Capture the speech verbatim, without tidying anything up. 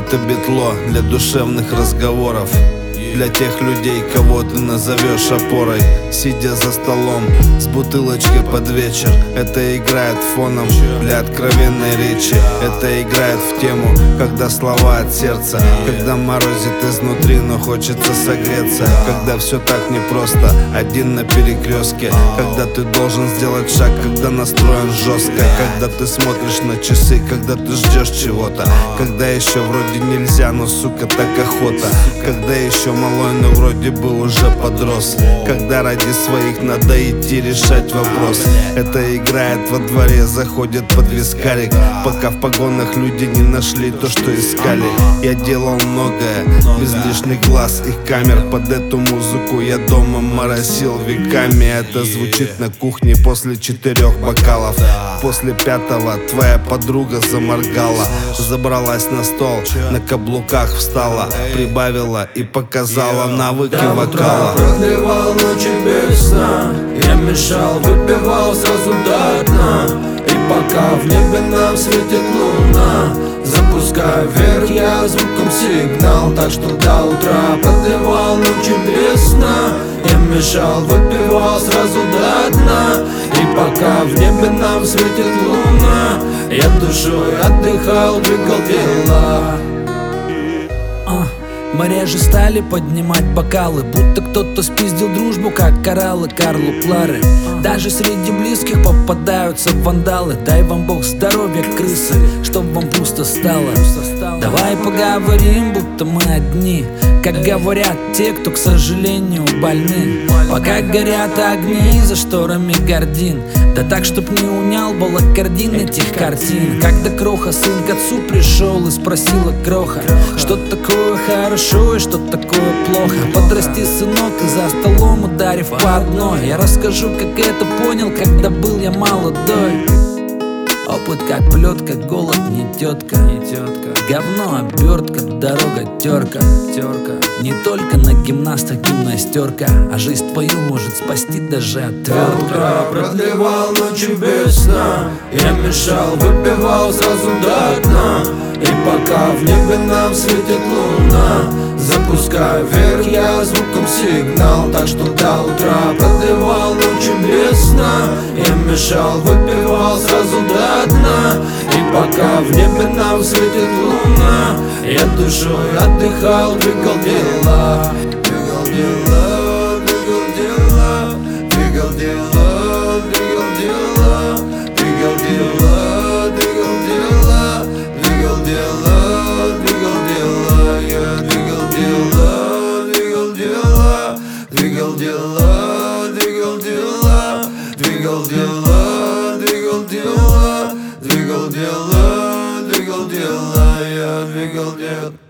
Это битло для душевных разговоров, для тех людей, кого ты назовешь опорой. Сидя за столом с бутылочкой под вечер, это играет фоном для откровенной речи. Это играет в тему, когда слова от сердца, когда морозит изнутри, но хочется согреться. Когда все так непросто, один на перекрестке, когда ты должен сделать шаг, когда настроен жестко, когда ты смотришь на часы, когда ты ждешь чего-то, когда еще вроде нельзя, но сука так охота, когда еще малой, но вроде бы уже подрос, когда ради своих надо идти решать вопрос. Это играет во дворе, заходит под вискарик, пока в погонах люди не нашли то, что искали. Я делал многое без лишних глаз и камер, под эту музыку я дома моросил веками. Это звучит на кухне после четырех бокалов. После пятого твоя подруга заморгала, забралась на стол, на каблуках встала, прибавила и показала навыки вокала. Продлевал ночи без сна, я мешал, выпивал сразу до дна. И пока в небе нам светит луна, запускаю вверх я звуком сигнал, так что до утра продлевал ночи без сна. Я мешал, выпивал сразу до дна. И пока в небе нам светит луна, я душой отдыхал, двигал дела. Мы реже стали поднимать бокалы, будто кто-то спиздил дружбу, как кораллы Карлу Клары. Даже среди близких попадаются вандалы. Дай вам Бог здоровья, крысы, чтоб вам пусто стало. Давай поговорим, будто мы одни, как говорят те, кто, к сожалению, больны. Пока горят огни за шторами гордин, да так, чтоб не унял балакардин этих картин. Когда Кроха, сын к отцу пришел и спросила Кроха, что такое хорошо и что такое плохо. Подрасти, сынок, и за столом ударив по одной. Я расскажу, как это понял, когда был я молодой. Опыт как плетка, голод не тетка, не тетка. Говно, обертка, дорога, терка, терка. Не только на гимнастах гимнастерка, а жизнь твою может спасти даже отвертка. Продлевал ночи без сна, я мешал, выпивал сразу до дна. И пока в небе нам светит луна, запускаю вверх я звуком сигнал, так что до утра продлевал ночи без сна. Я мешал, выпивал сразу до дна. И пока в небе нам светит луна, я душой отдыхал, двигал дела. Двигал дела, двигал дела, двигал дела, двигал дела, двигал дела, двигал дела, двигал дела, двигал дела, я двигал дела, двигал дела, двигал дела, двигал дела, двигал дела, двигал дела, двигал дела, двигал дела, я двигал дела.